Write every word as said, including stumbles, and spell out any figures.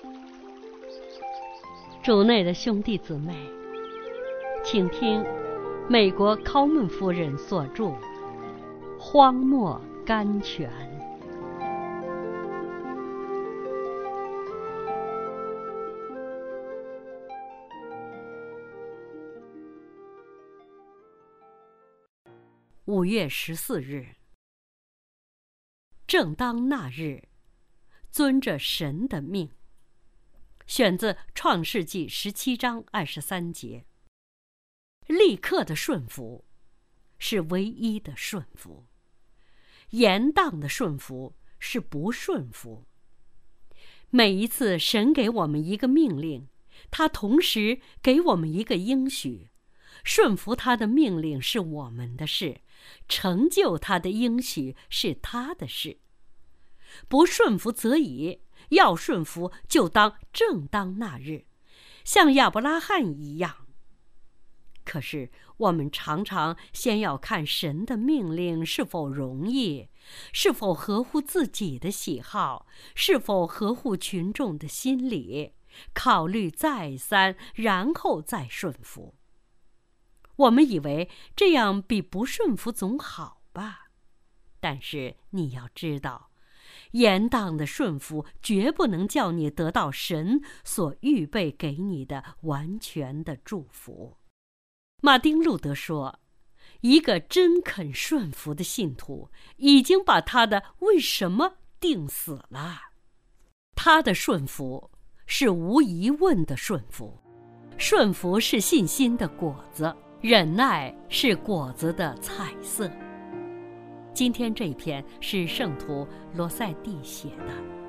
主内的兄弟姊妹，请听美国考门夫人所著《荒漠甘泉》。五月十四日，正当那日，遵着神的命。选自创世纪十七章二十三节。立刻的顺服是唯一的顺服，严当的顺服是不顺服。每一次神给我们一个命令，他同时给我们一个应许。顺服他的命令是我们的事，成就他的应许是他的事。不顺服则已，要顺服就当正当那日，像亚伯拉罕一样。可是我们常常先要看神的命令是否容易，是否合乎自己的喜好，是否合乎群众的心理，考虑再三，然后再顺服。我们以为这样比不顺服总好吧？但是你要知道，严当的顺服绝不能叫你得到神所预备给你的完全的祝福。马丁·路德说，一个真肯顺服的信徒已经把他的为什么定死了。他的顺服是无疑问的顺服，顺服是信心的果子，忍耐是果子的彩色。今天这篇是圣徒罗塞蒂写的。